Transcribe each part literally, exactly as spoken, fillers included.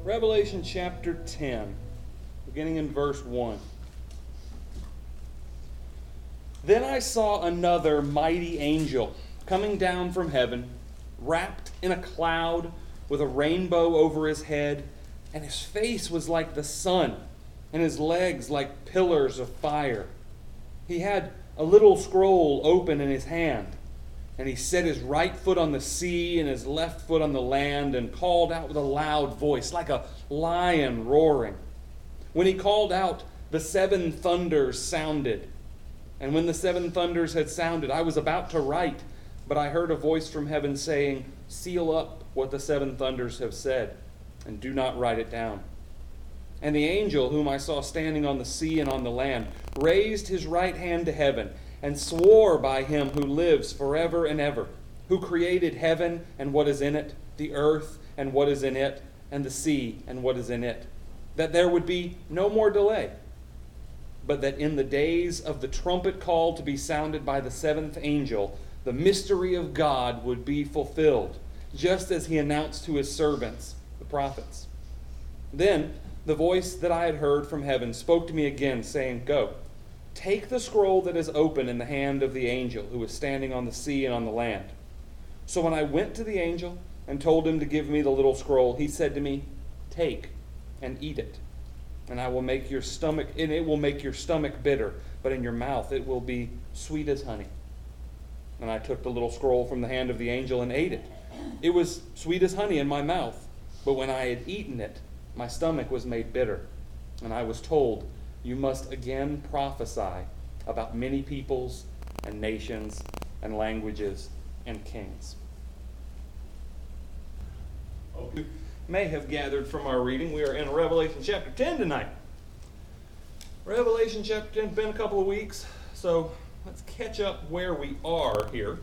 Revelation chapter ten, beginning in verse one. Then I saw another mighty angel coming down from heaven, wrapped in a cloud with a rainbow over his head, and his face was like the sun, and his legs like pillars of fire. He had a little scroll open in his hand, and he set his right foot on the sea and his left foot on the land, and called out with a loud voice, like a lion roaring. When he called out, the seven thunders sounded. And when the seven thunders had sounded, I was about to write, but I heard a voice from heaven saying, "Seal up what the seven thunders have said, and do not write it down." And the angel whom I saw standing on the sea and on the land raised his right hand to heaven and swore by him who lives forever and ever, who created heaven and what is in it, the earth and what is in it, and the sea and what is in it, that there would be no more delay, but that in the days of the trumpet call to be sounded by the seventh angel, the mystery of God would be fulfilled, just as he announced to his servants, the prophets. Then the voice that I had heard from heaven spoke to me again, saying, "Go, take the scroll that is open in the hand of the angel who is standing on the sea and on the land." So when I went to the angel and told him to give me the little scroll, he said to me, "Take and eat it. And I will make your stomach, and it will make your stomach bitter, but in your mouth it will be sweet as honey." And I took the little scroll from the hand of the angel and ate it. It was sweet as honey in my mouth, but when I had eaten it, my stomach was made bitter. And I was told, "You must again prophesy about many peoples and nations and languages and kings." Okay. May have gathered from our reading, we are in Revelation chapter ten tonight. Revelation chapter ten, been a couple of weeks, so let's catch up where we are here.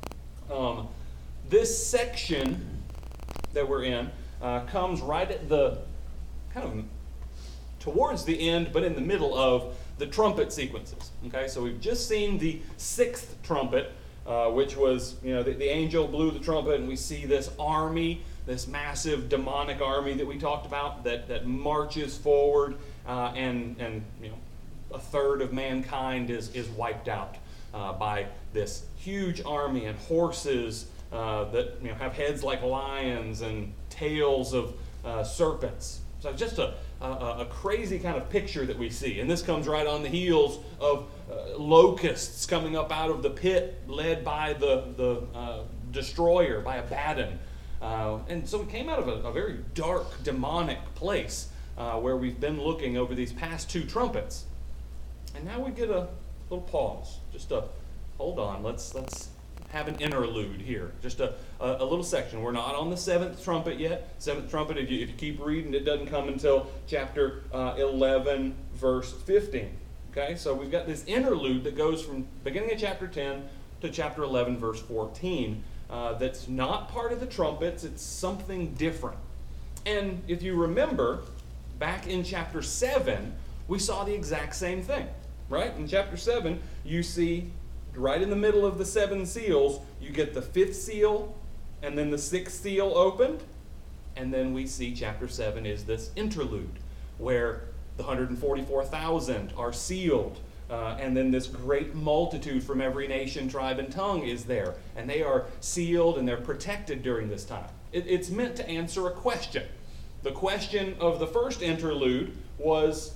Um, this section that we're in uh, comes right at the, kind of towards the end, but in the middle of the trumpet sequences. Okay, so we've just seen the sixth trumpet, uh, which was, you know, the, the angel blew the trumpet, and we see this army, this massive demonic army that we talked about that, that marches forward, uh, and, and you know, a third of mankind is, is wiped out uh, by this huge army, and horses uh, that you know have heads like lions and tails of uh, serpents. So just a, a, a crazy kind of picture that we see. And this comes right on the heels of uh, locusts coming up out of the pit led by the, the uh, destroyer, by Abaddon. Uh, and so we came out of a, a very dark, demonic place uh, where we've been looking over these past two trumpets. And now we get a little pause. Just a, hold on, let's let's have an interlude here. Just a, a, a little section. We're not on the seventh trumpet yet. Seventh trumpet, if you, if you keep reading, it doesn't come until chapter uh, eleven, verse fifteen. Okay, so we've got this interlude that goes from beginning of chapter ten to chapter eleven, verse fourteen. Uh, that's not part of the trumpets. It's something different. And if you remember, back in chapter seven, we saw the exact same thing, right? In chapter seven, you see right in the middle of the seven seals, you get the fifth seal, and then the sixth seal opened, and then we see chapter seven is this interlude, where the one hundred forty-four thousand are sealed, uh, and then this great multitude from every nation, tribe, and tongue is there, and they are sealed and they're protected during this time. It, it's meant to answer a question. The question of the first interlude was,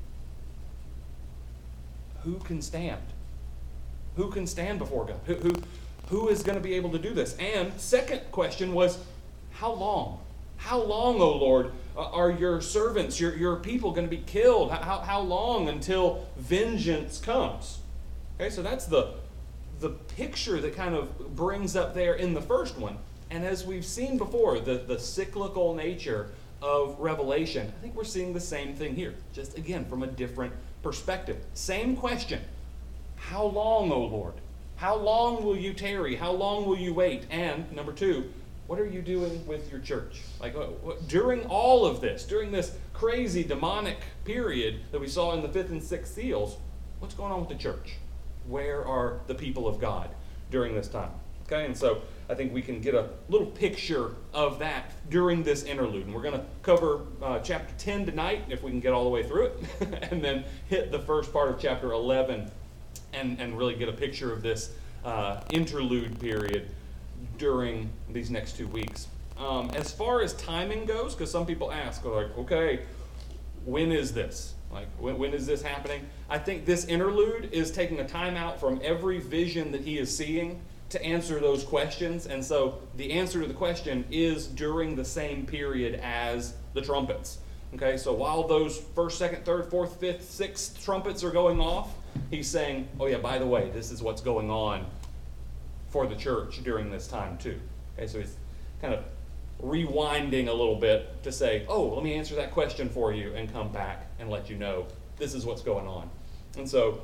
who can stand? Who can stand before God? Who, who, who is going to be able to do this? And second question was, how long? How long, O Lord, are your servants, your, your people going to be killed? How, how long until vengeance comes? Okay, so that's the, the picture that kind of brings up there in the first one. And as we've seen before, the, the cyclical nature of Revelation, I think we're seeing the same thing here, just again from a different perspective. Same question. How long, O Lord? How long will you tarry? How long will you wait? And number two, what are you doing with your church? Like during all of this, during this crazy demonic period that we saw in the fifth and sixth seals, what's going on with the church? Where are the people of God during this time? Okay, and so I think we can get a little picture of that during this interlude. And we're going to cover uh, chapter ten tonight, if we can get all the way through it, and then hit the first part of chapter eleven and, and really get a picture of this uh, interlude period during these next two weeks. Um, as far as timing goes, because some people ask, like, okay, when is this? Like, when, when is this happening? I think this interlude is taking a time out from every vision that he is seeing to answer those questions. And so the answer to the question is during the same period as the trumpets. Okay, so while those first, second, third, fourth, fifth, sixth trumpets are going off, he's saying, oh yeah, by the way, this is what's going on for the church during this time too. Okay, so he's kind of rewinding a little bit to say, oh, let me answer that question for you and come back and let you know this is what's going on. And so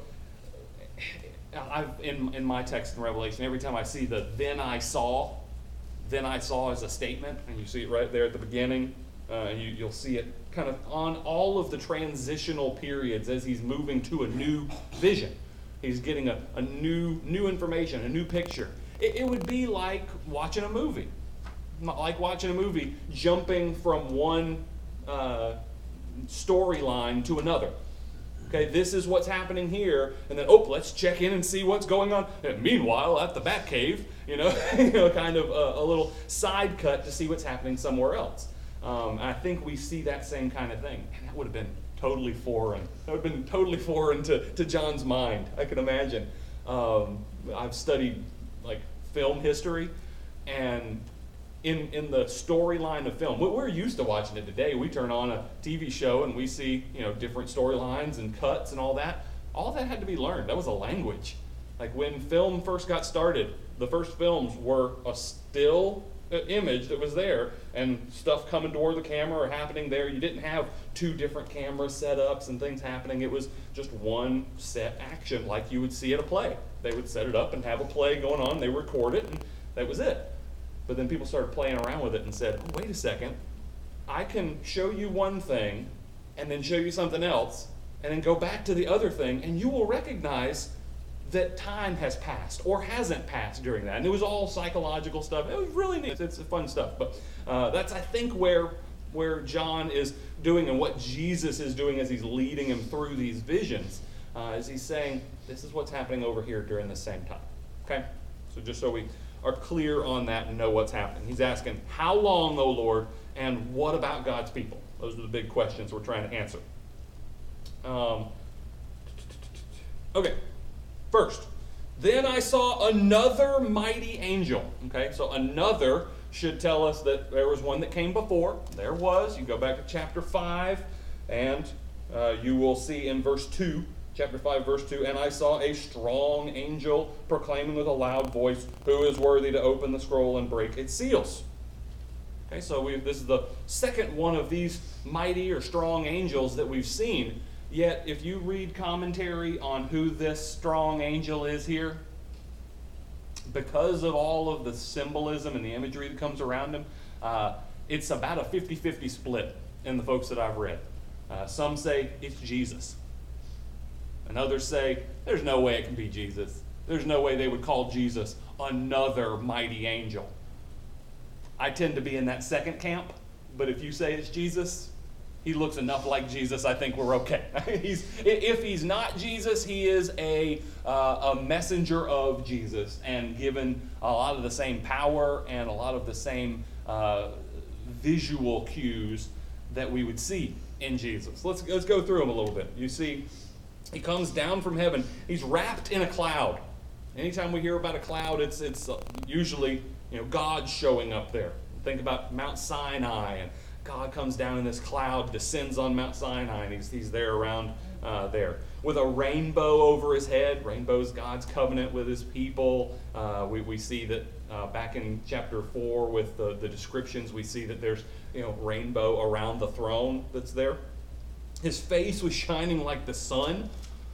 I've in in my text in Revelation, every time I see the then I saw, then I saw as a statement, and you see it right there at the beginning, uh, and you, you'll see it kind of on all of the transitional periods as he's moving to a new vision. He's getting a, a new new information, a new picture. It, it would be like watching a movie. Like watching a movie, jumping from one uh, storyline to another. Okay, this is what's happening here, and then, oh, let's check in and see what's going on. And meanwhile, at the Batcave, you know, you know, kind of a, a little side cut to see what's happening somewhere else. Um, I think we see that same kind of thing. And that would have been totally foreign. That would have been totally foreign to, to John's mind, I can imagine. Um, I've studied, like, film history, and In, in the storyline of film. We're used to watching it today. We turn on a T V show and we see, you know, different storylines and cuts and all that. All that had to be learned. That was a language. Like when film first got started, the first films were a still image that was there and stuff coming toward the camera or happening there. You didn't have two different camera setups and things happening. It was just one set action like you would see at a play. They would set it up and have a play going on. They record it and that was it. But then people started playing around with it and said, oh, wait a second, I can show you one thing and then show you something else and then go back to the other thing and you will recognize that time has passed or hasn't passed during that. And it was all psychological stuff. It was really neat. It's, it's fun stuff. But uh, that's, I think, where, where John is doing and what Jesus is doing as he's leading him through these visions, uh, is he's saying, this is what's happening over here during the same time. Okay? So just so we are clear on that and know what's happening. He's asking, how long, O Lord, and what about God's people? Those are the big questions we're trying to answer. Um, okay, first, then I saw another mighty angel. Okay, so another should tell us that there was one that came before. There was. You go back to chapter five, and uh, you will see in verse two, chapter five, verse two, and I saw a strong angel proclaiming with a loud voice, who is worthy to open the scroll and break its seals. Okay, so we this is the second one of these mighty or strong angels that we've seen. Yet, if you read commentary on who this strong angel is here, because of all of the symbolism and the imagery that comes around him, uh, it's about a fifty-fifty split in the folks that I've read. Uh, some say it's Jesus. And others say, there's no way it can be Jesus. There's no way they would call Jesus another mighty angel. I tend to be in that second camp, but if you say it's Jesus, he looks enough like Jesus, I think we're okay. he's, if he's not Jesus, he is a, uh, a messenger of Jesus and given a lot of the same power and a lot of the same uh, visual cues that we would see in Jesus. Let's, let's go through them a little bit. You see, he comes down from heaven. He's wrapped in a cloud. Anytime we hear about a cloud, it's it's usually, you know, God showing up there. Think about Mount Sinai, and God comes down in this cloud, descends on Mount Sinai, and he's, he's there around uh, there. With a rainbow over his head. Rainbow's God's covenant with his people. Uh, we, we see that uh, back in chapter four with the, the descriptions, we see that there's, you know, rainbow around the throne that's there. His face was shining like the sun.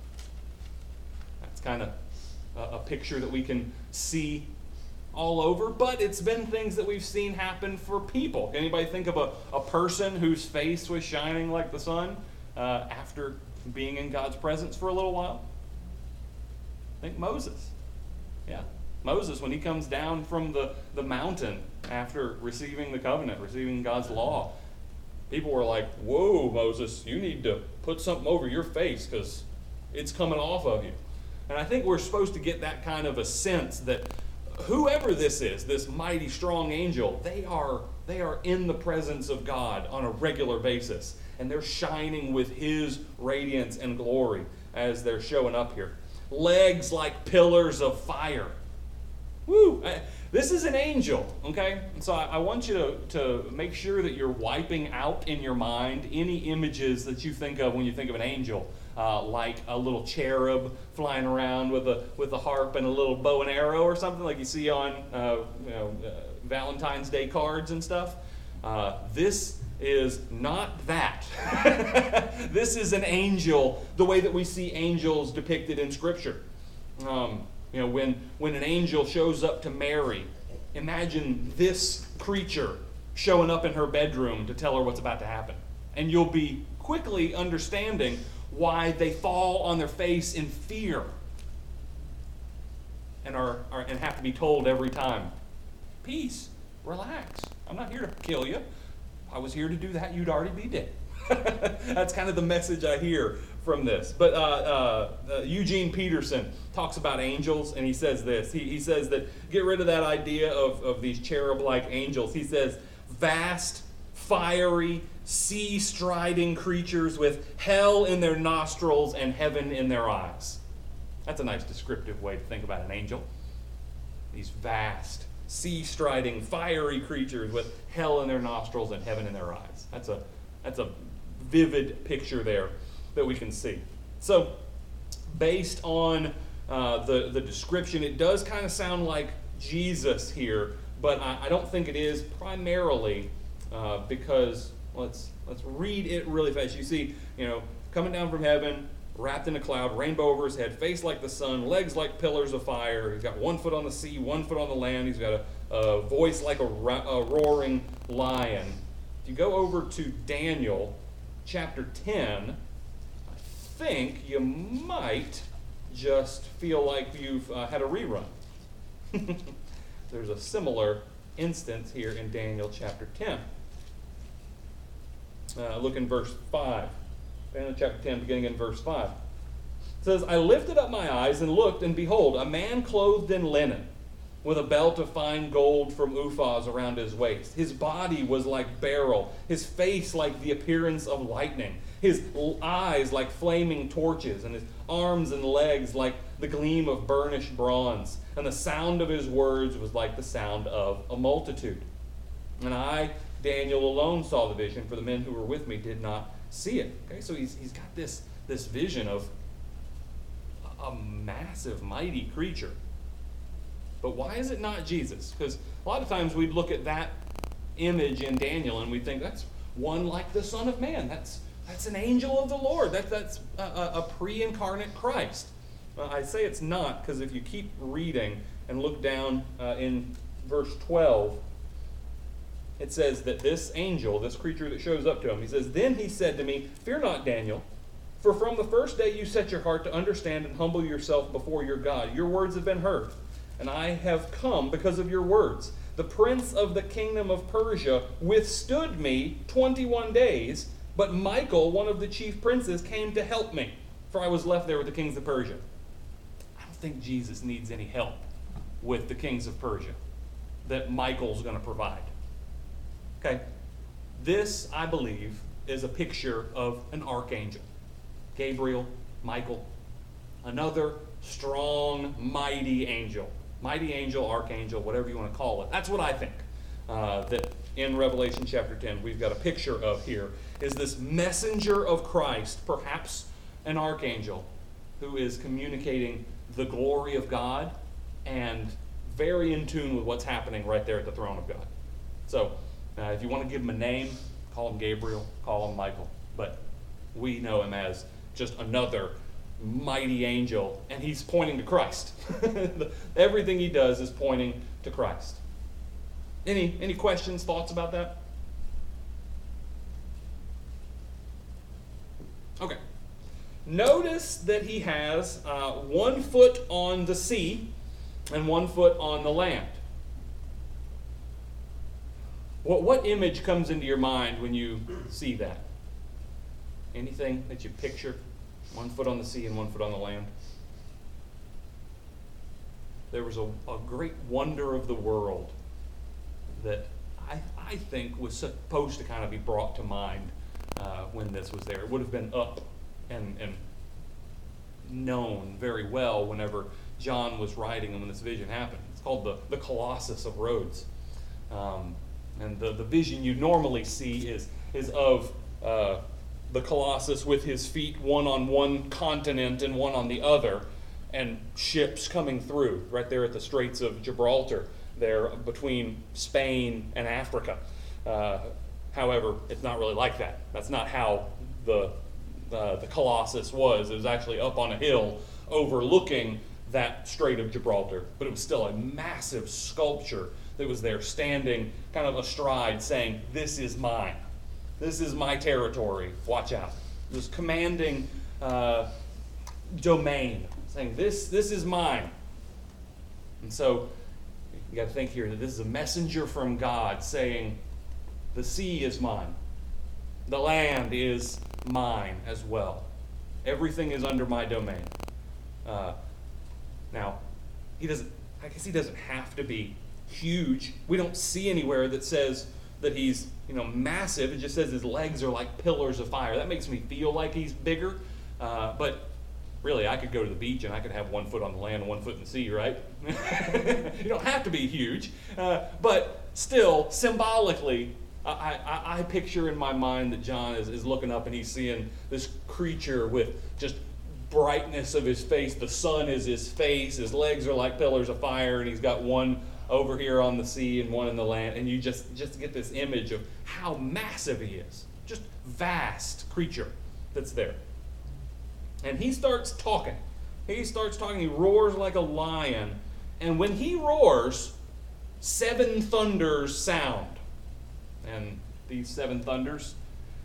That's kind of a, a picture that we can see all over, but it's been things that we've seen happen for people. Can anybody think of a, a person whose face was shining like the sun uh, after being in God's presence for a little while? I think Moses. Yeah. Moses, when he comes down from the, the mountain after receiving the covenant, receiving God's law, people were like, whoa, Moses, you need to put something over your face because it's coming off of you. And I think we're supposed to get that kind of a sense that whoever this is, this mighty, strong angel, they are, they are in the presence of God on a regular basis. And they're shining with his radiance and glory as they're showing up here. Legs like pillars of fire. Woo! I, this is an angel, okay? And so I, I want you to, to make sure that you're wiping out in your mind any images that you think of when you think of an angel, uh, like a little cherub flying around with a with a harp and a little bow and arrow or something like you see on uh, you know, uh, Valentine's Day cards and stuff. Uh, this is not that. This is an angel the way that we see angels depicted in Scripture. Um, You know, when, when an angel shows up to Mary, imagine this creature showing up in her bedroom to tell her what's about to happen. And you'll be quickly understanding why they fall on their face in fear and are, are and have to be told every time, peace, relax. I'm not here to kill you. If I was here to do that, you'd already be dead. That's kind of the message I hear from this. But uh, uh, uh, Eugene Peterson talks about angels, and he says this. He, he says that get rid of that idea of, of these cherub-like angels. He says, vast, fiery, sea-striding creatures with hell in their nostrils and heaven in their eyes. That's a nice descriptive way to think about an angel. These vast, sea-striding, fiery creatures with hell in their nostrils and heaven in their eyes. That's a That's a vivid picture there that we can see. So, based on uh, the, the description, it does kind of sound like Jesus here, but I, I don't think it is primarily uh, because, let's let's read it really fast. You see, you know, coming down from heaven, wrapped in a cloud, rainbow over his head, face like the sun, legs like pillars of fire. He's got one foot on the sea, one foot on the land. He's got a, a voice like a, a roaring lion. If you go over to Daniel chapter ten, I think you might just feel like you've uh, had a rerun. There's a similar instance here in Daniel chapter ten. Uh, look in verse five. Daniel chapter ten, beginning in verse five. It says, I lifted up my eyes and looked, and behold, a man clothed in linen, with a belt of fine gold from Uphaz around his waist. His body was like beryl, his face like the appearance of lightning, his eyes like flaming torches, and his arms and legs like the gleam of burnished bronze. And the sound of his words was like the sound of a multitude. And I, Daniel, alone saw the vision, for the men who were with me did not see it. Okay, so he's he's got this, this vision of a, a massive, mighty creature. But why is it not Jesus? Because a lot of times we'd look at that image in Daniel and we'd think that's one like the Son of Man. That's that's an angel of the Lord. That, that's a, a, a pre-incarnate Christ. Uh, I say it's not because if you keep reading and look down uh, in verse twelve, it says that this angel, this creature that shows up to him, he says, Then he said to me, Fear not, Daniel, for from the first day you set your heart to understand and humble yourself before your God, your words have been heard. And I have come because of your words. The prince of the kingdom of Persia withstood me twenty-one days, but Michael, one of the chief princes, came to help me, for I was left there with the kings of Persia. I don't think Jesus needs any help with the kings of Persia that Michael's going to provide. Okay? This, I believe, is a picture of an archangel. Gabriel, Michael, another strong, mighty angel. Mighty angel, archangel, whatever you want to call it. That's what I think. Uh, that in Revelation chapter ten we've got a picture of here is this messenger of Christ, perhaps an archangel, who is communicating the glory of God and very in tune with what's happening right there at the throne of God. So uh, if you want to give him a name, call him Gabriel, call him Michael. But we know him as just another mighty angel, and he's pointing to Christ. Everything he does is pointing to Christ. Any any questions, thoughts about that? Okay. Notice that he has uh, one foot on the sea and one foot on the land. What, what image comes into your mind when you see that? Anything that you picture? One foot on the sea and one foot on the land. There was a, a great wonder of the world that I, I think was supposed to kind of be brought to mind uh, when this was there. It would have been up and, and known very well whenever John was writing and when this vision happened. It's called the, the Colossus of Rhodes. Um, and the, the vision you normally see is, is of uh, the Colossus with his feet one on one continent and one on the other, and ships coming through right there at the Straits of Gibraltar, there between Spain and Africa. Uh, however, it's not really like that. That's not how the uh, the Colossus was. It was actually up on a hill overlooking that Strait of Gibraltar, but it was still a massive sculpture that was there standing kind of astride saying, "This is mine. This is my territory. Watch out." It was commanding uh, domain, saying, this, this is mine. And so you got to think here that this is a messenger from God saying, the sea is mine. The land is mine as well. Everything is under my domain. Uh, now, he doesn't, I guess he doesn't have to be huge. We don't see anywhere that says that he's, you know, massive. It just says his legs are like pillars of fire. That makes me feel like he's bigger. Uh, but really, I could go to the beach and I could have one foot on the land and one foot in the sea, right? You don't have to be huge. Uh, but still, symbolically, I, I, I picture in my mind that John is, is looking up and he's seeing this creature with just brightness of his face. The sun is his face. His legs are like pillars of fire, and he's got one over here on the sea and one in the land. And you just, just get this image of how massive he is. Just vast creature that's there. And he starts talking. He starts talking. He roars like a lion. And when he roars, seven thunders sound. And these seven thunders,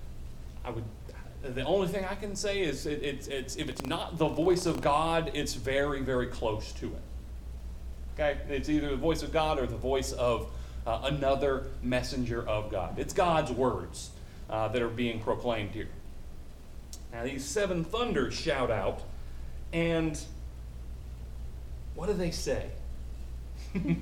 I would. The only thing I can say is, it, it's, it's if it's not the voice of God, it's very, very close to it. Okay, it's either the voice of God or the voice of uh, another messenger of God. It's God's words uh, that are being proclaimed here. Now these seven thunders shout out, and what do they say? We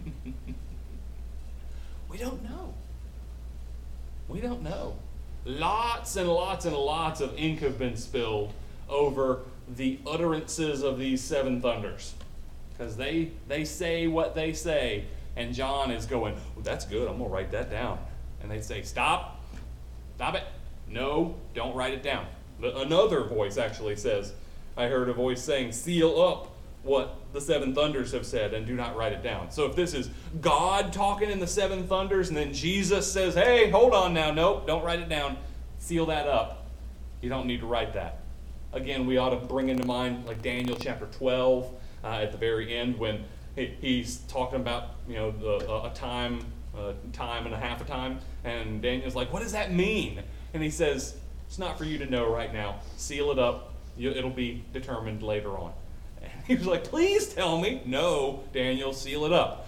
don't know. We don't know. Lots and lots and lots of ink have been spilled over the utterances of these seven thunders. Because they, they say what they say, and John is going, well, that's good, I'm going to write that down. And they say, stop, stop it. No, don't write it down. But another voice actually says, I heard a voice saying, seal up what the seven thunders have said and do not write it down. So if this is God talking in the seven thunders and then Jesus says, hey, hold on now, nope, don't write it down, seal that up, you don't need to write that. Again, we ought to bring into mind like Daniel chapter twelve uh, at the very end when he, he's talking about, you know, the, uh, a time, uh, time and a half a time, and Daniel's like, what does that mean? And he says, it's not for you to know right now. Seal it up. You, it'll be determined later on. And he was like, please tell me. No, Daniel, seal it up.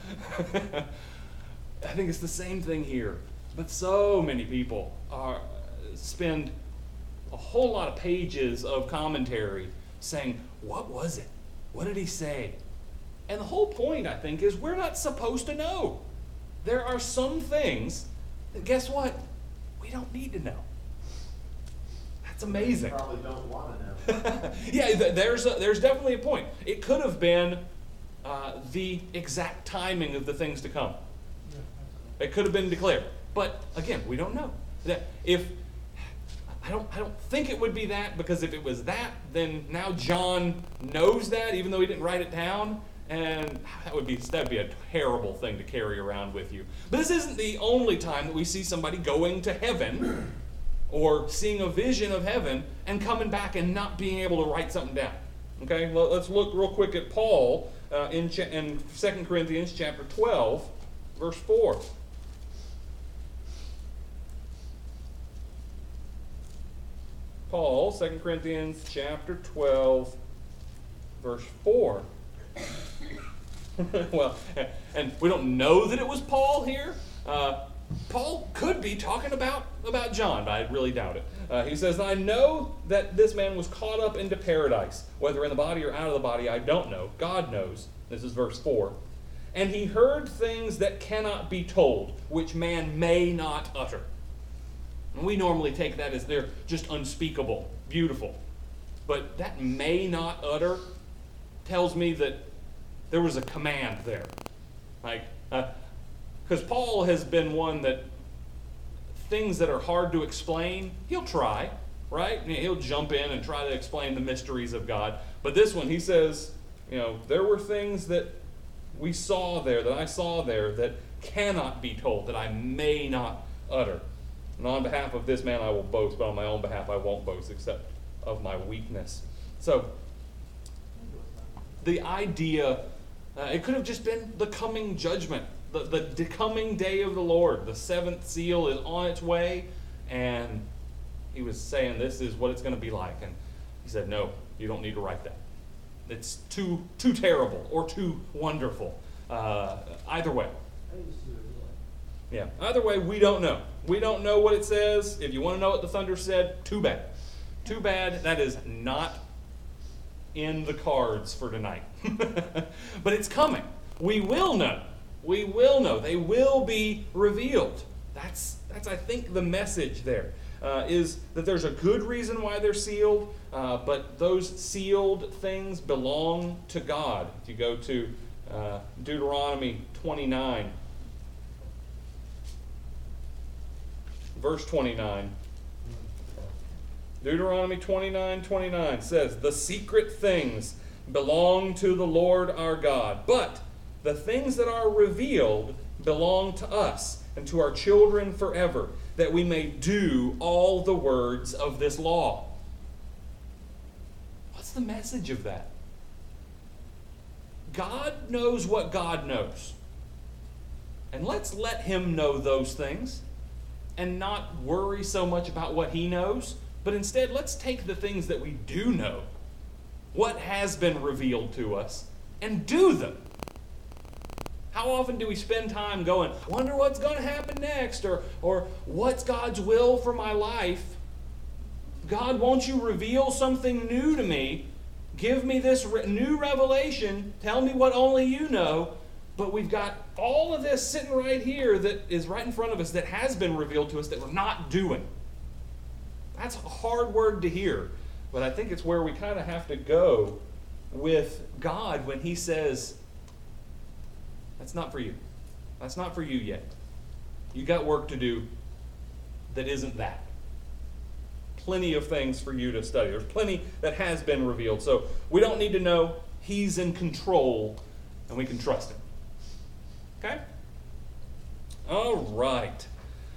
I think it's the same thing here. But so many people are spend a whole lot of pages of commentary saying, what was it? What did he say? And the whole point, I think, is we're not supposed to know. There are some things that, guess what? We don't need to know. That's amazing. You probably don't want to know. Yeah, there's a, there's definitely a point. It could have been uh, the exact timing of the things to come. It could have been declared, but again, we don't know. That if I don't, I don't think it would be that, because if it was that, then now John knows that, even though he didn't write it down, and that would be that would be a terrible thing to carry around with you. But this isn't the only time that we see somebody going to heaven, or seeing a vision of heaven and coming back and not being able to write something down. Okay, well, let's look real quick at Paul uh, in cha- in Second Corinthians chapter twelve, verse four. Paul, Second Corinthians chapter twelve, verse four. Well, and we don't know that it was Paul here. Uh, Paul could be talking about, about John, but I really doubt it. Uh, he says, I know that this man was caught up into paradise, whether in the body or out of the body, I don't know. God knows. This is verse four. And he heard things that cannot be told, which man may not utter. And we normally take that as they're just unspeakable, beautiful. But that may not utter tells me that there was a command there. Like, because uh, Paul has been one that things that are hard to explain, he'll try, right? He'll jump in and try to explain the mysteries of God. But this one, he says, you know, there were things that we saw there, that I saw there, that cannot be told, that I may not utter. And on behalf of this man I will boast, but on my own behalf I won't boast, except of my weakness. So, the idea, uh, it could have just been the coming judgment. The, the coming day of the Lord. The seventh seal is on its way, and he was saying this is what it's going to be like. And he said, no, you don't need to write that. It's too too terrible or too wonderful. Uh, either way. Yeah, either way, we don't know. We don't know what it says. If you want to know what the thunder said, too bad. Too bad that is not in the cards for tonight. But it's coming. We will know. We will know. They will be revealed. That's, that's I think, the message there, uh, is that there's a good reason why they're sealed, uh, but those sealed things belong to God. If you go to uh, Deuteronomy twenty-nine, verse twenty-nine. Deuteronomy twenty-nine twenty-nine says, the secret things belong to the Lord our God, but the things that are revealed belong to us and to our children forever, that we may do all the words of this law. What's the message of that? God knows what God knows. And let's let him know those things and not worry so much about what he knows, but instead let's take the things that we do know, what has been revealed to us, and do them. How often do we spend time going, wonder what's going to happen next, or, or what's God's will for my life? God, won't you reveal something new to me? Give me this re- new revelation. Tell me what only you know. But we've got all of this sitting right here that is right in front of us that has been revealed to us that we're not doing. That's a hard word to hear, but I think it's where we kind of have to go with God when he says, that's not for you. That's not for you yet. You got work to do that isn't that. Plenty of things for you to study. There's plenty that has been revealed. So we don't need to know. He's in control, and we can trust him. Okay? All right.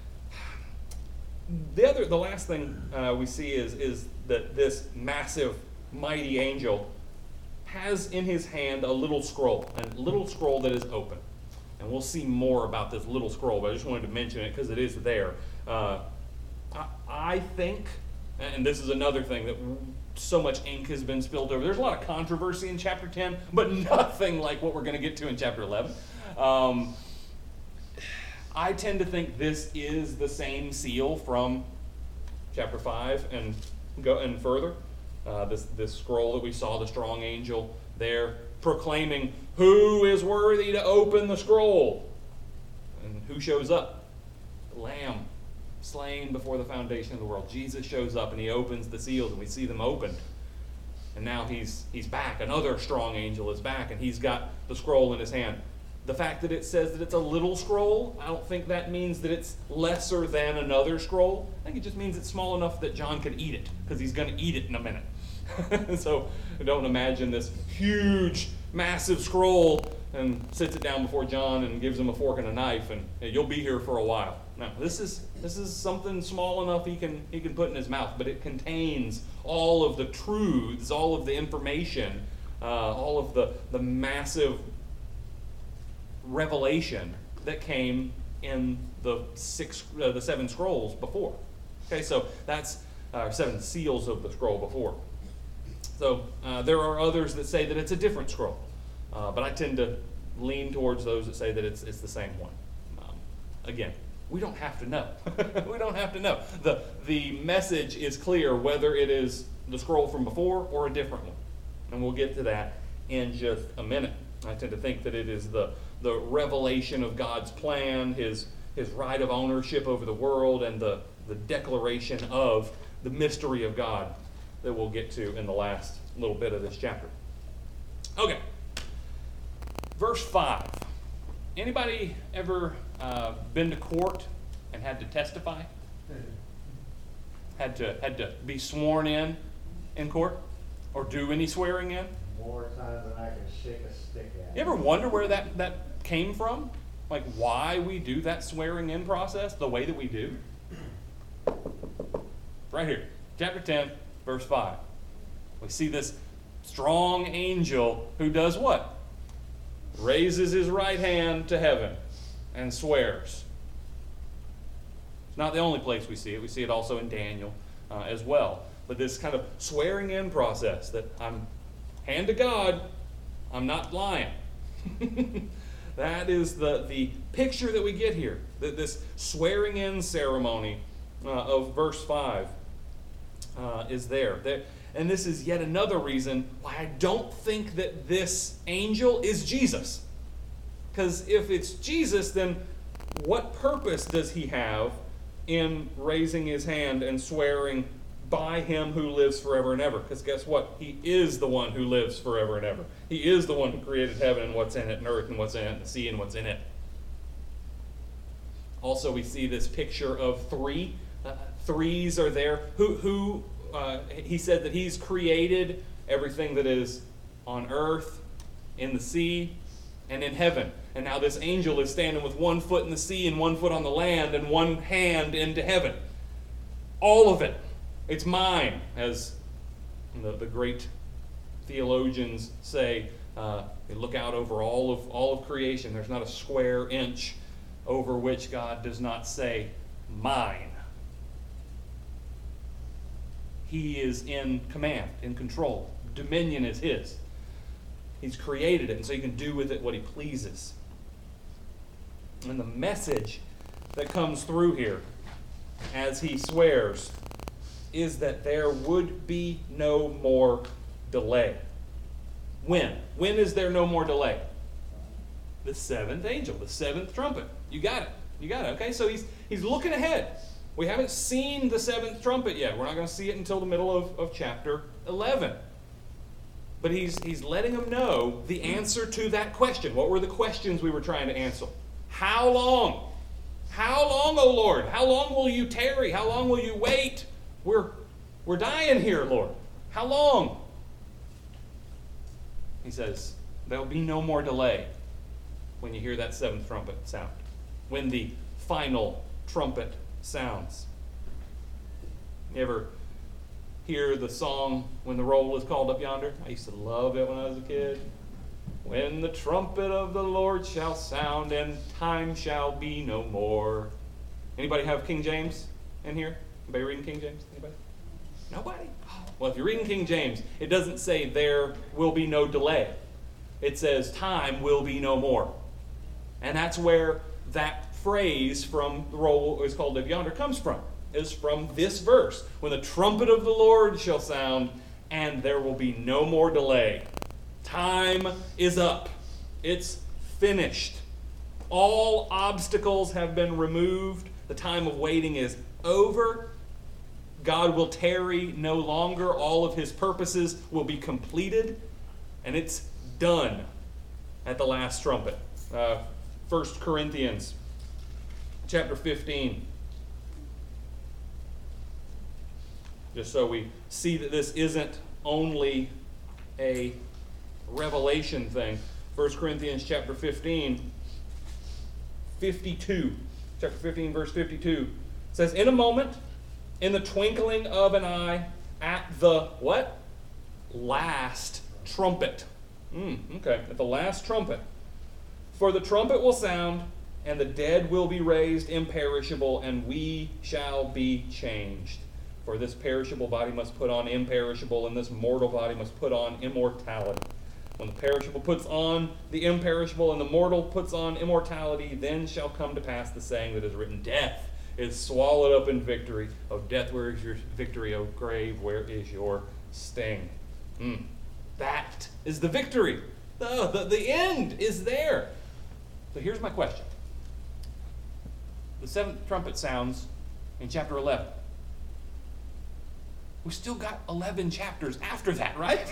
The other, the last thing uh, we see is, is that this massive, mighty angel has in his hand a little scroll, a little scroll that is open. And we'll see more about this little scroll, but I just wanted to mention it because it is there. Uh, I, I think, and this is another thing that so much ink has been spilled over. There's a lot of controversy in chapter ten, but nothing like what we're going to get to in chapter eleven. Um, I tend to think this is the same seal from chapter five and go and further. Uh, this this scroll that we saw, the strong angel there proclaiming, who is worthy to open the scroll? And who shows up? The Lamb, slain before the foundation of the world. Jesus shows up and he opens the seals and we see them opened. And now he's he's back. Another strong angel is back and he's got the scroll in his hand. The fact that it says that it's a little scroll, I don't think that means that it's lesser than another scroll. I think it just means it's small enough that John could eat it, because he's going to eat it in a minute. So don't imagine this huge, massive scroll and sits it down before John and gives him a fork and a knife, and hey, you'll be here for a while. Now, this is this is something small enough he can he can put in his mouth, but it contains all of the truths, all of the information, uh, all of the, the massive revelation that came in the six, uh, the seven scrolls before. Okay, so that's uh, seven seals of the scroll before. So uh, there are others that say that it's a different scroll, uh, but I tend to lean towards those that say that it's it's the same one. Um, again, we don't have to know. We don't have to know. The the message is clear whether it is the scroll from before or a different one. And we'll get to that in just a minute. I tend to think that it is the the revelation of God's plan, his his right of ownership over the world, and the, the declaration of the mystery of God that we'll get to in the last little bit of this chapter. Okay. Verse five. Anybody ever uh, been to court and had to testify? Had to had to be sworn in in court? Or do any swearing in? More times than I can shake a stick at. You ever wonder where that, that came from? Like why we do that swearing in process the way that we do? Right here, chapter ten, verse five. We see this strong angel who does what? Raises his right hand to heaven and swears. It's not the only place we see it. We see it also in Daniel uh, as well. But this kind of swearing in process that I'm hand to God, I'm not lying. That is the, the picture that we get here. That this swearing in ceremony uh, of verse five uh, is there. there. And this is yet another reason why I don't think that this angel is Jesus. Because if it's Jesus, then what purpose does he have in raising his hand and swearing by him who lives forever and ever? Because guess what? He is the one who lives forever and ever. He is the one who created heaven and what's in it, and earth and what's in it, and the sea and what's in it. Also, we see this picture of three. Uh, threes are there. Who, who uh, he said that he's created everything that is on earth, in the sea, and in heaven. And now this angel is standing with one foot in the sea and one foot on the land and one hand into heaven. All of it. It's mine, as the, the great theologians say. Uh, they look out over all of all of creation. There's not a square inch over which God does not say, mine. He is in command, in control. Dominion is his. He's created it, and so he can do with it what he pleases. And the message that comes through here as he swears is that there would be no more delay. When? When is there no more delay? The seventh angel, the seventh trumpet. You got it. You got it. Okay, so he's he's looking ahead. We haven't seen the seventh trumpet yet. We're not going to see it until the middle of, of chapter eleven. But he's he's letting them know the answer to that question. What were the questions we were trying to answer? How long? How long, O Lord? How long will you tarry? How long will you wait? We're, we're dying here, Lord. How long? He says, there'll be no more delay when you hear that seventh trumpet sound. When the final trumpet sounds. You ever hear the song, When the Roll is Called Up Yonder? I used to love it when I was a kid. When the trumpet of the Lord shall sound and time shall be no more. Anybody have King James in here? Anybody reading King James? Anybody? Nobody? Well, if you're reading King James, it doesn't say there will be no delay. It says time will be no more. And that's where that phrase from the roll is called up yonder comes from. Is from this verse. When the trumpet of the Lord shall sound, and there will be no more delay. Time is up. It's finished. All obstacles have been removed. The time of waiting is over. God will tarry no longer. All of his purposes will be completed. And it's done at the last trumpet. Uh, First Corinthians chapter fifteen. Just so we see that this isn't only a revelation thing. First Corinthians chapter fifteen, fifty-two. Chapter fifteen, verse fifty-two. Says, in a moment, in the twinkling of an eye, at the what? Last trumpet. Mm, okay, at the last trumpet. For the trumpet will sound, and the dead will be raised imperishable, and we shall be changed. For this perishable body must put on imperishable, and this mortal body must put on immortality. When the perishable puts on the imperishable and the mortal puts on immortality, then shall come to pass the saying that is written, death is swallowed up in victory. O death, where is your victory? O grave, where is your sting? Mm. That is the victory. The, the, the end is there. So here's my question. The seventh trumpet sounds in chapter eleven. We've still got eleven chapters after that, right?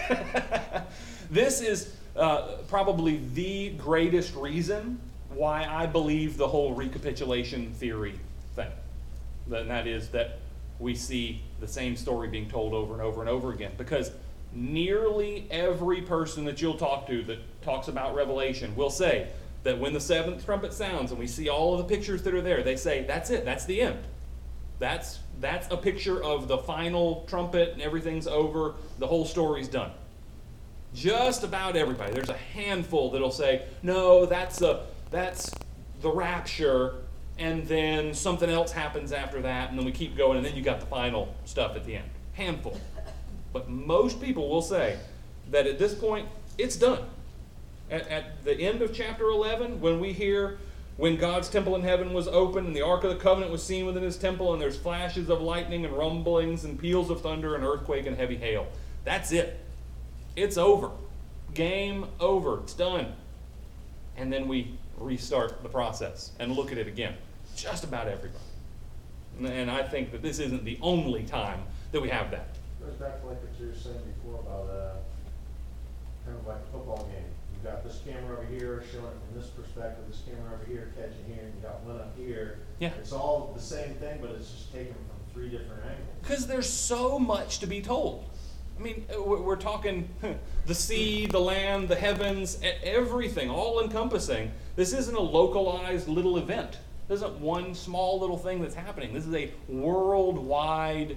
This is uh, probably the greatest reason why I believe the whole recapitulation theory thing. And that is that we see the same story being told over and over and over again. Because nearly every person that you'll talk to that talks about Revelation will say that when the seventh trumpet sounds and we see all of the pictures that are there, they say, that's it, that's the end. That's, that's a picture of the final trumpet and everything's over, the whole story's done. Just about everybody. There's a handful that'll say, no, that's a that's the rapture, and then something else happens after that, and then we keep going, and then you got the final stuff at the end. Handful. But most people will say that at this point, it's done. At, at the end of chapter eleven, when we hear, when God's temple in heaven was opened, and the Ark of the Covenant was seen within his temple, and there's flashes of lightning and rumblings and peals of thunder and earthquake and heavy hail. That's it. It's over. Game over. It's done. And then we restart the process and look at it again. Just about everybody. And I think that this isn't the only time that we have that. It goes back to like what you were saying before about uh, kind of like a football game. You've got this camera over here showing it from this perspective, this camera over here catching here, and you got one up here. Yeah. It's all the same thing, but it's just taken from three different angles. Because there's so much to be told. I mean, we're talking the sea, the land, the heavens, everything, all encompassing. This isn't a localized little event. This isn't one small little thing that's happening. This is a worldwide.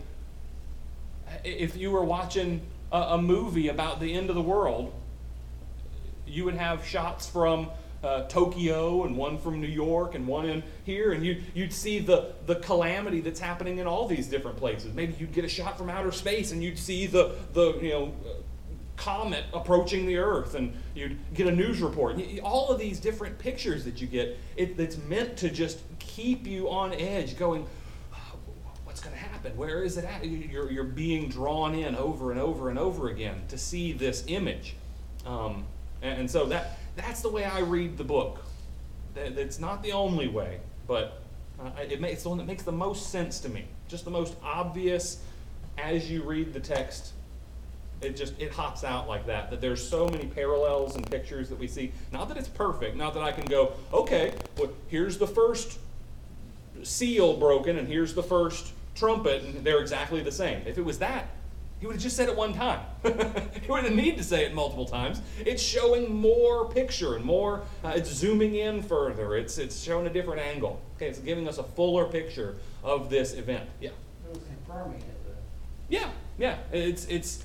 If you were watching a, a movie about the end of the world, you would have shots from uh, Tokyo and one from New York and one in here, and you'd, you'd see the, the calamity that's happening in all these different places. Maybe you'd get a shot from outer space and you'd see the, the you know, comet approaching the Earth, and you'd get a news report. All of these different pictures that you get, it, it's meant to just keep you on edge, going, oh, what's going to happen? Where is it at? You're, you're being drawn in over and over and over again to see this image. Um, and, and so that that's the way I read the book. That, it's not the only way, but uh, it makes, it's the one that makes the most sense to me. Just the most obvious as you read the text. It just, it hops out like that, that there's so many parallels and pictures that we see. Not that it's perfect, not that I can go, okay, well, here's the first seal broken, and here's the first trumpet, and they're exactly the same. If it was that, he would have just said it one time. He wouldn't need to say it multiple times. It's showing more picture and more, uh, it's zooming in further. It's it's showing a different angle. Okay, it's giving us a fuller picture of this event. Yeah. It was confirming it, though. Yeah, yeah. It's it's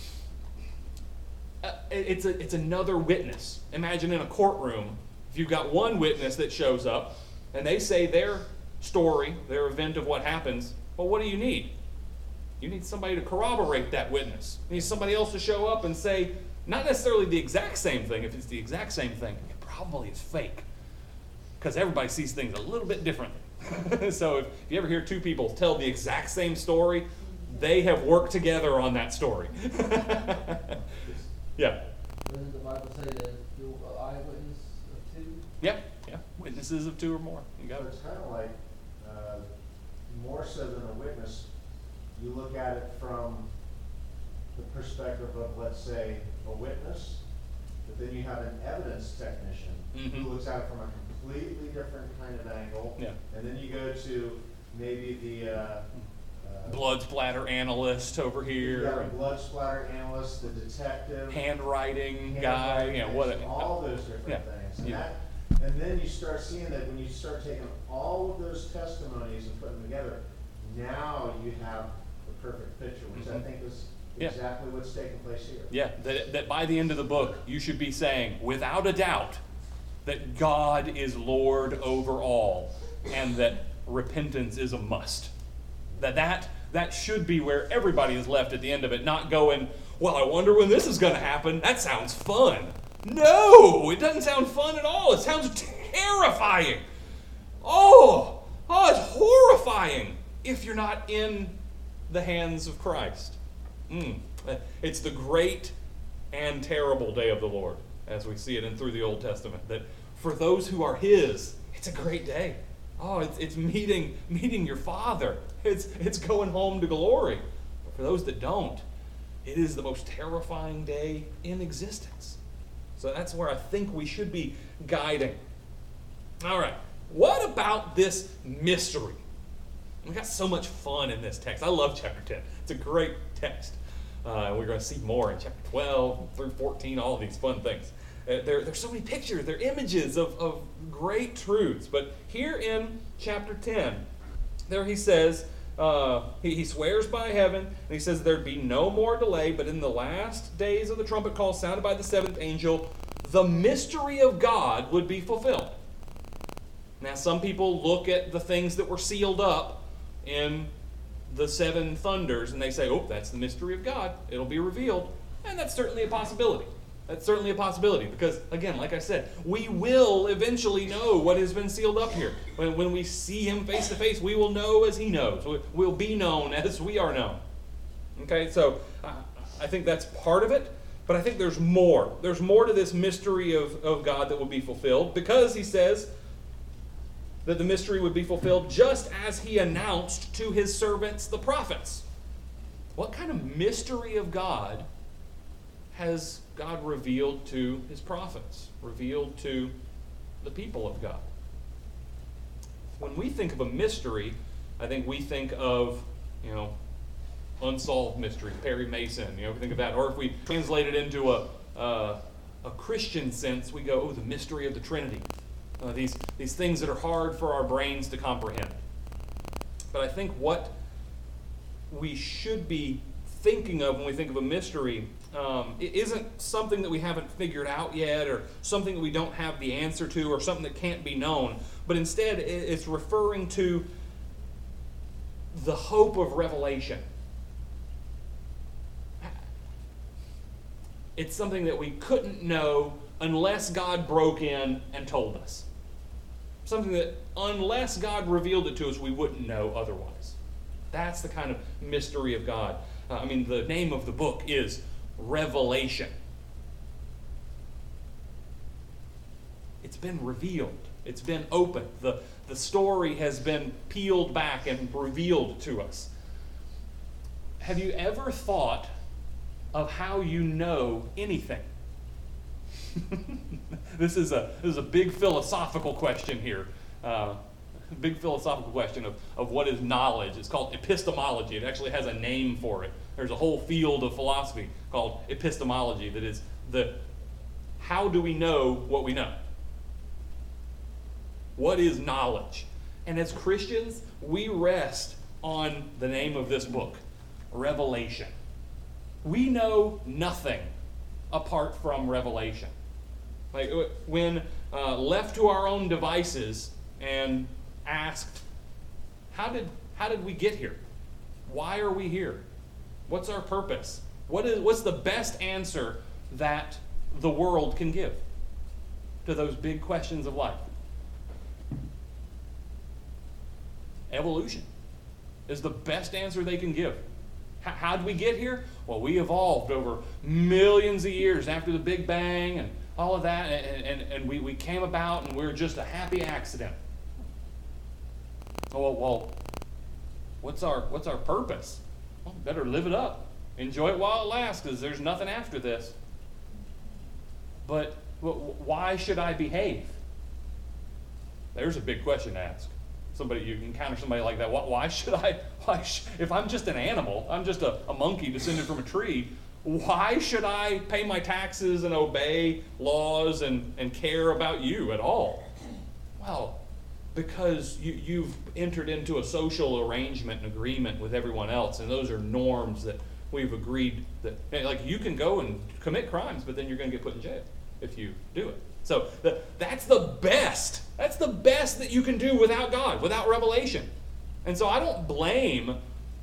uh, it's a it's another witness. Imagine in a courtroom, if you've got one witness that shows up and they say their story, their event of what happens. Well, what do you need? You need somebody to corroborate that witness. You need somebody else to show up and say, not necessarily the exact same thing. If it's the exact same thing, it probably is fake. Because everybody sees things a little bit differently. So if you ever hear two people tell the exact same story, they have worked together on that story. Yeah. Doesn't the Bible say that you're an eyewitness of two? Yep. Yeah. Witnesses of two or more. You got So it. it's kind of like, uh, more so than a witness, you look at it from the perspective of, let's say, a witness, but then you have an evidence technician Mhm. who looks at it from a completely different kind of angle. Yeah. And then you go to maybe the, uh, uh, Blood splatter analyst over you got here. a blood splatter analyst, the detective. Handwriting guy. handwriting Yeah. What? things, all those different Yeah. things. And, Yeah. that, and then you start seeing that when you start taking all of those testimonies and putting them together, now you have the perfect picture, which I Mhm. think is Yeah. exactly what's taking place here. Yeah, that, that by the end of the book, you should be saying, without a doubt, that God is Lord over all, and that repentance is a must. That that, that should be where everybody is left at the end of it, not going, well, I wonder when this is going to happen. That sounds fun. No, it doesn't sound fun at all. It sounds terrifying. Oh, oh, it's horrifying if you're not in the hands of Christ. Mm. It's the great and terrible day of the Lord, as we see it in through the Old Testament, that for those who are His, it's a great day. Oh, it's, it's meeting meeting your Father. It's, it's going home to glory. But for those that don't, it is the most terrifying day in existence. So that's where I think we should be guiding. All right, what about this mystery? We got so much fun in this text. I love chapter ten. It's a great text. Uh, we're going to see more in chapter twelve through fourteen, all of these fun things. Uh, there, there's so many pictures, there are images of, of great truths. But here in chapter ten, there he says, uh, he, he swears by heaven, and he says there'd be no more delay, but in the last days of the trumpet call sounded by the seventh angel, the mystery of God would be fulfilled. Now, some people look at the things that were sealed up in the seven thunders, and they say, oh, that's the mystery of God. It'll be revealed. And that's certainly a possibility. That's certainly a possibility because, again, like I said, we will eventually know what has been sealed up here. When, when we see Him face to face, we will know as He knows. We'll be known as we are known. Okay, so uh, I think that's part of it, but I think there's more. There's more to this mystery of, of God that will be fulfilled because He says that the mystery would be fulfilled just as He announced to His servants, the prophets. What kind of mystery of God has God revealed to His prophets, revealed to the people of God? When we think of a mystery, I think we think of, you know, unsolved mysteries, Perry Mason, you know, we think of that. Or if we translate it into a, uh, a Christian sense, we go, oh, the mystery of the Trinity. Uh, these, these things that are hard for our brains to comprehend. But I think what we should be thinking of when we think of a mystery um, it isn't something that we haven't figured out yet, or something that we don't have the answer to, or something that can't be known, but instead it's referring to the hope of revelation. It's something that we couldn't know unless God broke in and told us. Something that unless God revealed it to us, we wouldn't know otherwise. That's the kind of mystery of God. Uh, I mean, the name of the book is Revelation. It's been revealed. It's been opened. The, the story has been peeled back and revealed to us. Have you ever thought of how you know anything? This is a this is a big philosophical question here. Uh, big philosophical question of, of what is knowledge. It's called epistemology. It actually has a name for it. There's a whole field of philosophy called epistemology that is the how do we know what we know? What is knowledge? And as Christians, we rest on the name of this book, Revelation. We know nothing apart from revelation. Like when uh, left to our own devices and asked, how did how did we get here? Why are we here? What's our purpose? What is what's the best answer that the world can give to those big questions of life? Evolution is the best answer they can give. How did we get here? Well, we evolved over millions of years after the Big Bang and all of that, and, and, and we, we came about and we were just a happy accident. Oh, well, well what's our what's our purpose? Well, better live it up. Enjoy it while it lasts, because there's nothing after this. But why should I behave? There's a big question to ask. Somebody, you encounter somebody like that. Why, why should I? Why sh- if I'm just an animal, I'm just a, a monkey descended from a tree. Why should I pay my taxes and obey laws and, and care about you at all? Well, because you, you've entered into a social arrangement and agreement with everyone else, and those are norms that we've agreed that, like, you can go and commit crimes, but then you're going to get put in jail if you do it. So the, that's the best. That's the best that you can do without God, without revelation. And so I don't blame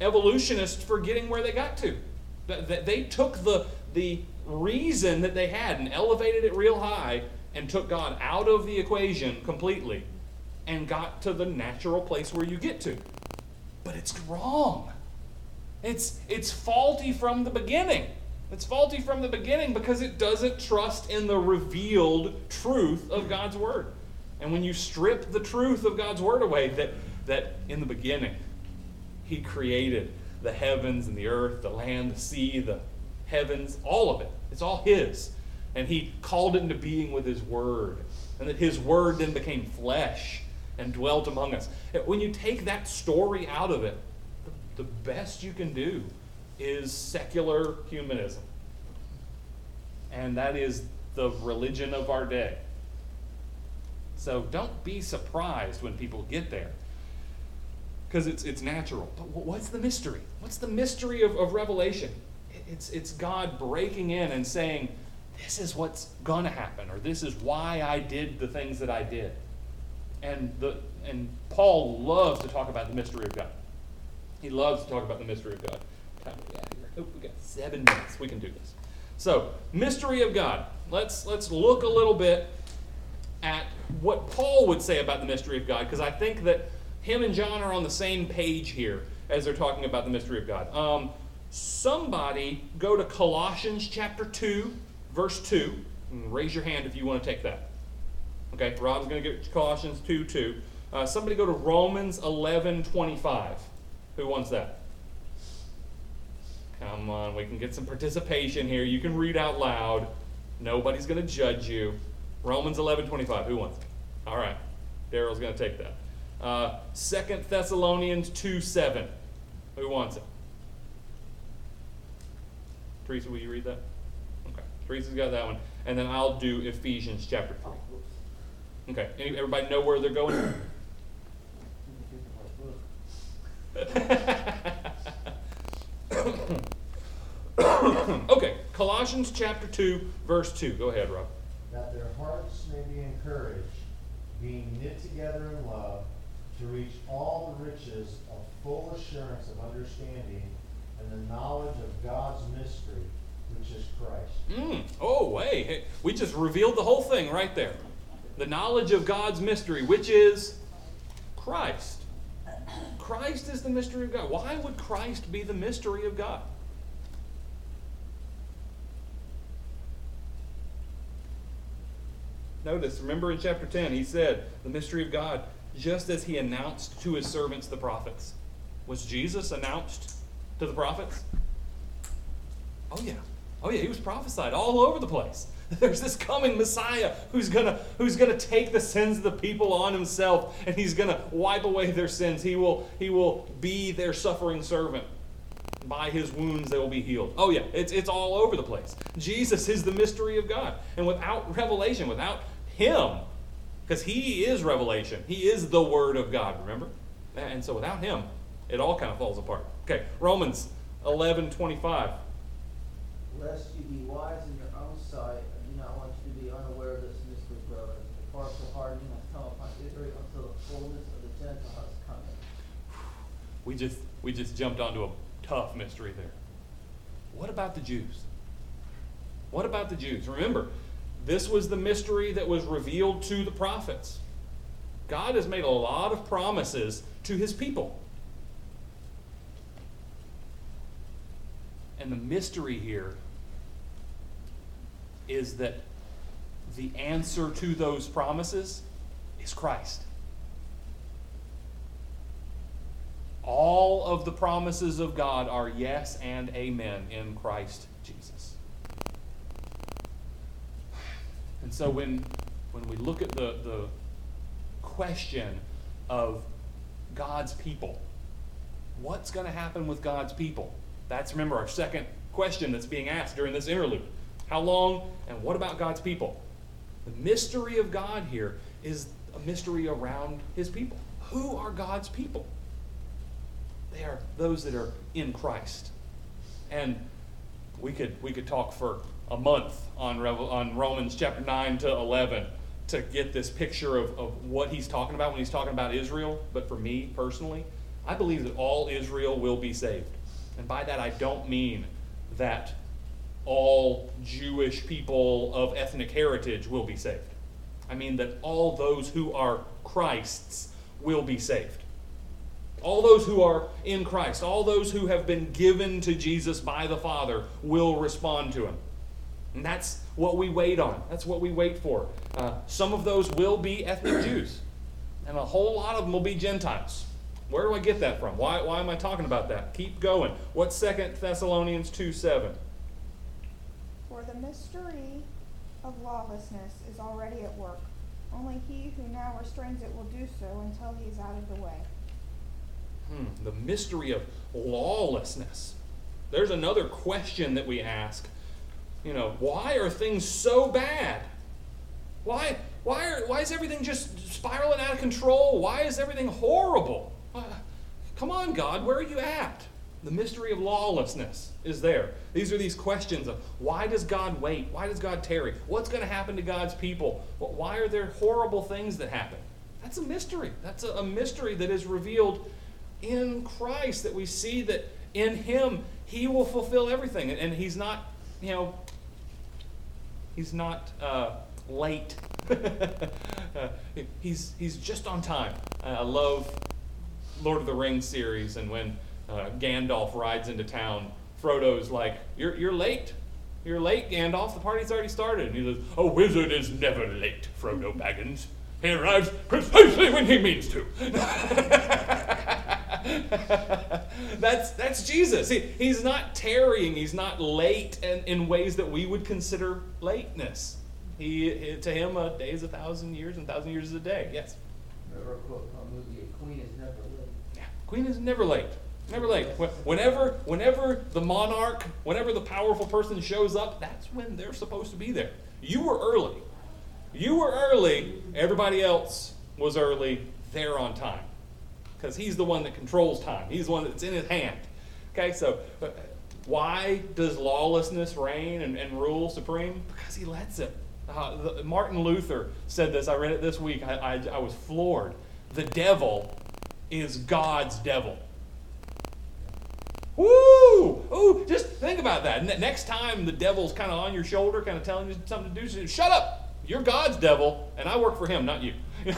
evolutionists for getting where they got to. They took the, the reason that they had and elevated it real high and took God out of the equation completely and got to the natural place where you get to. But it's wrong. It's, it's faulty from the beginning. It's faulty from the beginning because it doesn't trust in the revealed truth of God's Word. And when you strip the truth of God's Word away, that, that in the beginning, He created the heavens and the earth, the land, the sea, the heavens, all of it. It's all His. And He called it into being with His Word. And that His Word then became flesh and dwelt among us. When you take that story out of it, the, the best you can do is secular humanism. And that is the religion of our day. So don't be surprised when people get there. Because it's it's natural. But what's the mystery? What's the mystery of, of Revelation? It's, it's God breaking in and saying, this is what's going to happen, or this is why I did the things that I did. And the and Paul loves to talk about the mystery of God. He loves to talk about the mystery of God. Time to get out of here. Oh, we got seven minutes. We can do this. So, mystery of God. Let's let's look a little bit at what Paul would say about the mystery of God, because I think that him and John are on the same page here as they're talking about the mystery of God. Um, somebody go to Colossians chapter two, verse two. And raise your hand if you want to take that. Okay, Rob's going to get Colossians two two. Uh, somebody go to Romans eleven twenty-five. Who wants that? Come on, we can get some participation here. You can read out loud. Nobody's going to judge you. Romans eleven twenty-five. Who wants it? All right. Daryl's going to take that. Uh, Second Thessalonians two seven. Who wants it? Teresa, will you read that? Okay. Teresa's got that one. And then I'll do Ephesians chapter three. Okay. Any, everybody know where they're going? Okay. Colossians chapter two, verse two. Go ahead, Rob. That their hearts may be encouraged, being knit together in love, to reach all the riches of full assurance of understanding and the knowledge of God's mystery, which is Christ. Mm. Oh, wait. Hey, we just revealed the whole thing right there. The knowledge of God's mystery, which is Christ. Christ is the mystery of God. Why would Christ be the mystery of God? Notice, remember in chapter ten, he said, the mystery of God, just as he announced to his servants, the prophets. Was Jesus announced to the prophets? Oh yeah. Oh yeah, he was prophesied all over the place. There's this coming Messiah who's gonna who's gonna take the sins of the people on himself, and he's gonna wipe away their sins. He will he will be their suffering servant. By his wounds they will be healed. Oh yeah, it's it's all over the place. Jesus is the mystery of God. And without revelation, without him, because he is revelation, he is the Word of God, remember? And so without him, it all kind of falls apart. Okay, Romans eleven twenty-five. Lest you be wise in your own sight, I do not want you to be unaware of this mystery, brother. The partial hardening has come upon Israel until the fullness of the Gentiles cometh. We just we just jumped onto a tough mystery there. What about the Jews? What about the Jews? Remember, this was the mystery that was revealed to the prophets. God has made a lot of promises to his people. And the mystery here is that the answer to those promises is Christ. All of the promises of God are yes and amen in Christ Jesus. And so when, when we look at the, the question of God's people, what's going to happen with God's people? That's, remember, our second question that's being asked during this interlude. How long, and what about God's people? The mystery of God here is a mystery around his people. Who are God's people? They are those that are in Christ. And we could we could talk for a month on Revel, on Romans chapter nine to eleven to get this picture of, of what he's talking about when he's talking about Israel. But for me personally, I believe that all Israel will be saved. And by that I don't mean that all Jewish people of ethnic heritage will be saved. I mean that all those who are Christ's will be saved. All those who are in Christ, all those who have been given to Jesus by the Father will respond to him. And that's what we wait on. That's what we wait for. Uh, some of those will be ethnic Jews, and a whole lot of them will be Gentiles. Where do I get that from? Why, why am I talking about that? Keep going. What's Second Thessalonians two seven? For the mystery of lawlessness is already at work. Only he who now restrains it will do so until he is out of the way. Hmm, the mystery of lawlessness. There's another question that we ask. You know, why are things so bad? Why, why, are, why is everything just spiraling out of control? Why is everything horrible? Uh, come on, God, where are you at? The mystery of lawlessness is there. These are these questions of why does God wait? Why does God tarry? What's going to happen to God's people? Why are there horrible things that happen? That's a mystery. That's a, a mystery that is revealed in Christ, that we see that in him he will fulfill everything. And, and he's not, you know, he's not uh, late. uh, he's, he's just on time. Uh, I love Lord of the Rings series, and when Uh, Gandalf rides into town, Frodo's like, you're you're late. You're late, Gandalf. The party's already started. And he says, a wizard is never late, Frodo Baggins. He arrives precisely when he means to. that's that's Jesus. He, he's not tarrying. He's not late in, in ways that we would consider lateness. He, to him, a day is a thousand years, and a thousand years is a day. Yes? Remember a quote from a movie, a queen is never late. Yeah, queen is never late. Never late. Whenever, whenever the monarch, whenever the powerful person shows up, that's when they're supposed to be there. You were early. You were early. Everybody else was early. They're on time. Because he's the one that controls time. He's the one that's in his hand. Okay, so uh, why does lawlessness reign and, and rule supreme? Because he lets it. Uh, the, Martin Luther said this. I read it this week. I, I, I was floored. The devil is God's devil. Woo! Ooh, just think about that. Ne- next time the devil's kind of on your shoulder, kind of telling you something to do, say, shut up! You're God's devil, and I work for him, not you. You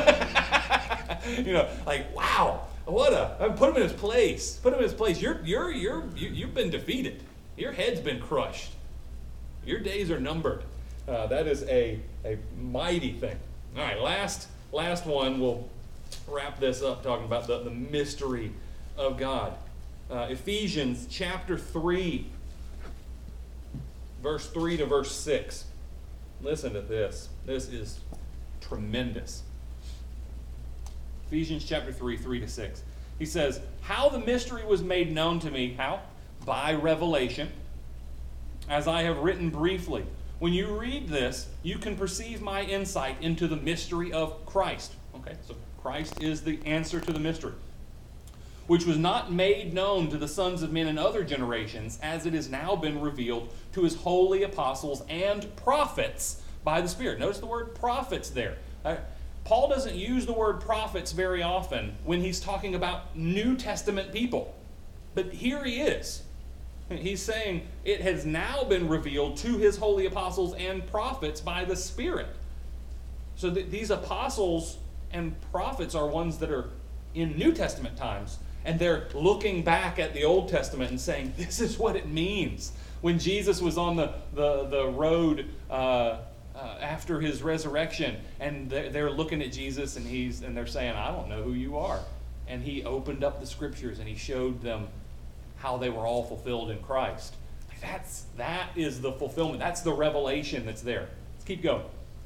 know, like, wow, what a, I mean, put him in his place. Put him in his place. You're, you're, you're, you, you've been defeated. Your head's been crushed. Your days are numbered. Uh, that is a, a mighty thing. All right, last, last one. We'll wrap this up talking about the, the mystery of God. Uh, Ephesians chapter three, verse three to verse six. Listen to this. This is tremendous. Ephesians chapter three, three to six. He says, how the mystery was made known to me, how? By revelation, as I have written briefly. When you read this, you can perceive my insight into the mystery of Christ. Okay, so Christ is the answer to the mystery, which was not made known to the sons of men in other generations, as it has now been revealed to his holy apostles and prophets by the Spirit. Notice the word prophets there. Uh, Paul doesn't use the word prophets very often when he's talking about New Testament people. But here he is. He's saying it has now been revealed to his holy apostles and prophets by the Spirit. So th- these apostles and prophets are ones that are in New Testament times. And they're looking back at the Old Testament and saying, this is what it means. When Jesus was on the, the, the road uh, uh, after his resurrection, and they're, they're looking at Jesus, and he's and they're saying, I don't know who you are. And he opened up the Scriptures, and he showed them how they were all fulfilled in Christ. That's, that is the fulfillment. That's the revelation that's there. Let's keep going.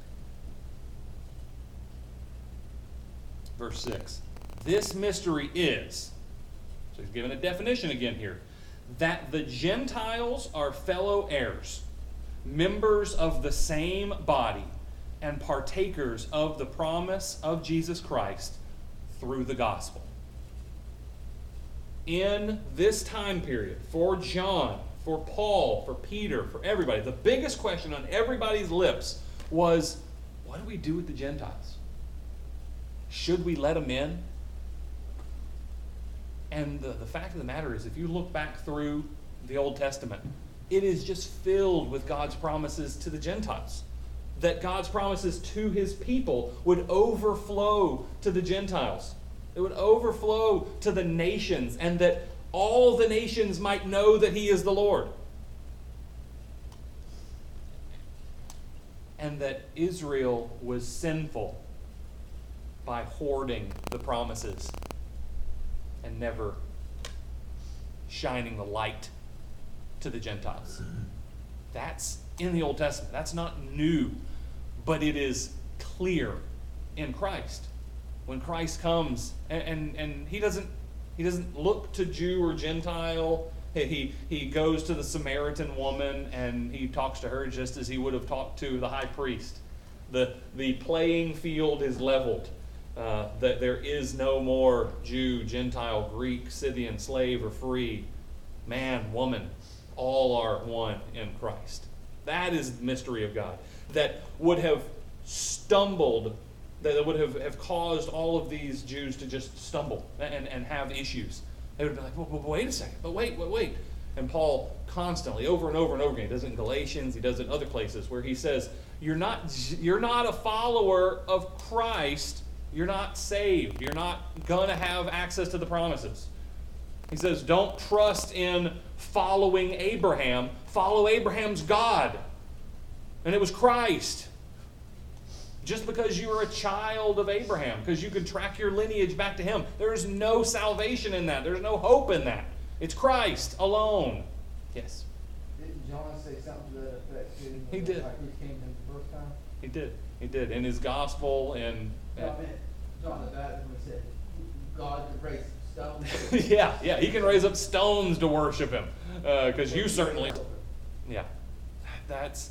Verse six. This mystery is... So he's given a definition again here. That the Gentiles are fellow heirs, members of the same body, and partakers of the promise of Jesus Christ through the gospel. In this time period, for John, for Paul, for Peter, for everybody, the biggest question on everybody's lips was, what do we do with the Gentiles? Should we let them in? And the, the fact of the matter is, if you look back through the Old Testament, it is just filled with God's promises to the Gentiles. That God's promises to his people would overflow to the Gentiles. It would overflow to the nations, and that all the nations might know that he is the Lord. And that Israel was sinful by hoarding the promises and never shining the light to the Gentiles. That's in the Old Testament. That's not new, but it is clear in Christ. When Christ comes, and, and, and he doesn't he doesn't look to Jew or Gentile. He, he goes to the Samaritan woman and he talks to her just as he would have talked to the high priest. The, the playing field is leveled. Uh, that there is no more Jew, Gentile, Greek, Scythian, slave, or free, man, woman. All are one in Christ. That is the mystery of God. That would have stumbled, that would have, have caused all of these Jews to just stumble and, and have issues. They would have been like, well, well, wait a second, but wait, wait, wait. And Paul constantly, over and over and over again, he does it in Galatians, he does it in other places, where he says, you're not, you're not a follower of Christ, you're not saved, you're not going to have access to the promises. He says, don't trust in following Abraham, follow Abraham's God. And it was Christ. Just because you are a child of Abraham, because you can track your lineage back to him, there's no salvation in that. There's no hope in that. It's Christ alone. Yes? Didn't John say something to that effect too? He did. Like he came to him the first time? He did. He did. In his gospel and... No, I meant John the Baptist when he said, God could raise stones. yeah, yeah. He can raise up stones to worship him. Because uh, you certainly... Yeah. That's...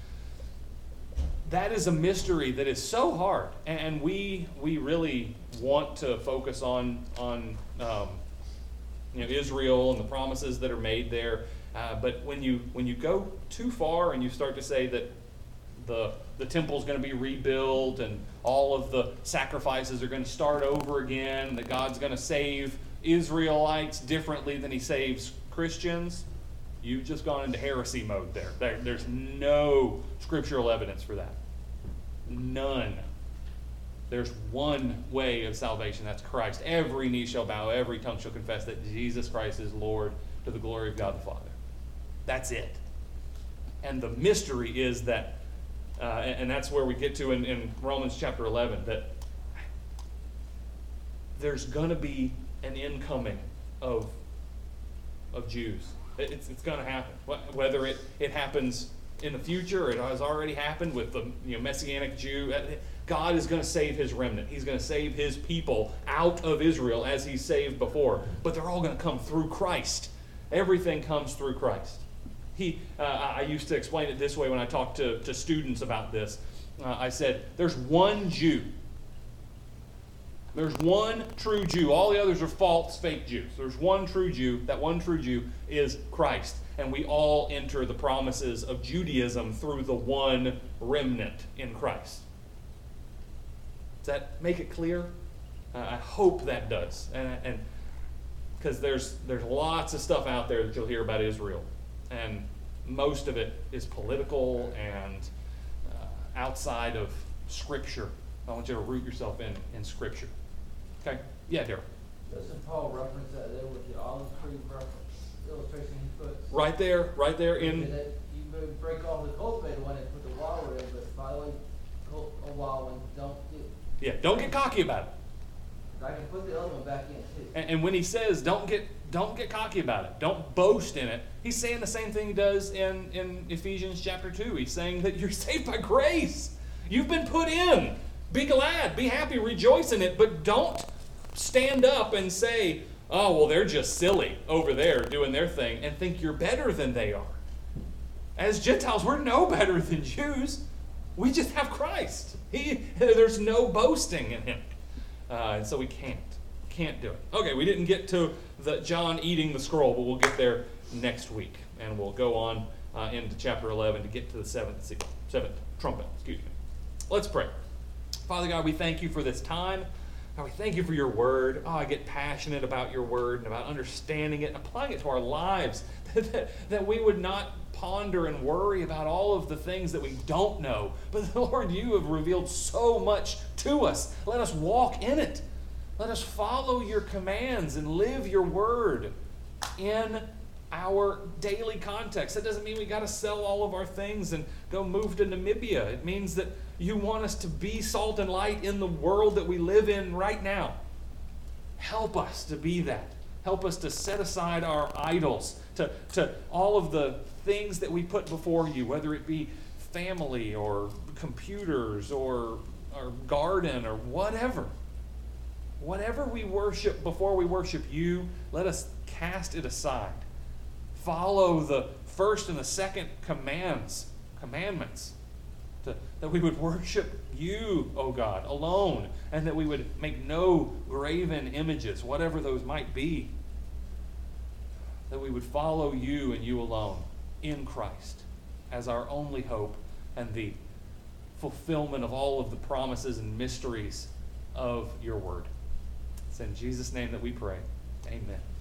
That is a mystery that is so hard, and we we really want to focus on on um, you know Israel and the promises that are made there. Uh, but when you when you go too far and you start to say that the the temple is going to be rebuilt and all of the sacrifices are going to start over again, that God's going to save Israelites differently than He saves Christians, you've just gone into heresy mode there. there. There's no scriptural evidence for that. None. There's one way of salvation. That's Christ. Every knee shall bow, every tongue shall confess that Jesus Christ is Lord, to the glory of God the Father. That's it. And the mystery is that, uh, and, and that's where we get to in, in Romans chapter eleven, that there's going to be an incoming of, of Jews. It's, it's going to happen. Whether it, it happens in the future, it has already happened with the you know, Messianic Jew. God is going to save his remnant. He's going to save his people out of Israel as he saved before. But they're all going to come through Christ. Everything comes through Christ. He, uh, I used to explain it this way when I talked to, to students about this. Uh, I said, there's one Jew. There's one true Jew. All the others are false, fake Jews. There's one true Jew. That one true Jew is Christ. And we all enter the promises of Judaism through the one remnant in Christ. Does that make it clear? Uh, I hope that does. And because there's there's lots of stuff out there that you'll hear about Israel. And most of it is political and uh, outside of Scripture. I want you to root yourself in, in Scripture. Okay? Yeah, Darryl. Doesn't Paul reference that there with the olive tree reference? Illustration he puts. Right there, right there in... You break off the cultivated one and put the water in, but by the way, a wild one, don't do. Yeah, don't get cocky about it. I can put the other one back in too. And, and when he says don't get don't get cocky about it, don't boast in it, he's saying the same thing he does in, in Ephesians chapter two. He's saying that you're saved by grace. You've been put in. Be glad, be happy, rejoice in it, but don't stand up and say, oh, well, they're just silly over there doing their thing, and think you're better than they are. As Gentiles, we're no better than Jews. We just have Christ. He, there's no boasting in him. Uh, and so we can't. Can't do it. Okay, we didn't get to the John eating the scroll, but we'll get there next week. And we'll go on uh, into chapter eleven to get to the seventh, seal, seventh trumpet. Excuse me. Let's pray. Father God, we thank you for this time. God, we thank you for your word. Oh, I get passionate about your word and about understanding it and applying it to our lives. that, that we would not ponder and worry about all of the things that we don't know. But Lord, you have revealed so much to us. Let us walk in it. Let us follow your commands and live your word in our daily context. That doesn't mean we got to sell all of our things and go move to Namibia. It means that you want us to be salt and light in the world that we live in right now. Help us to be that. Help us to set aside our idols, to, to all of the things that we put before you, whether it be family or computers or our garden or whatever. Whatever we worship before we worship you, let us cast it aside. Follow the first and the second commands, commandments, to, that we would worship you, O God, alone, and that we would make no graven images, whatever those might be. That we would follow you and you alone in Christ as our only hope and the fulfillment of all of the promises and mysteries of your word. It's in Jesus' name that we pray. Amen.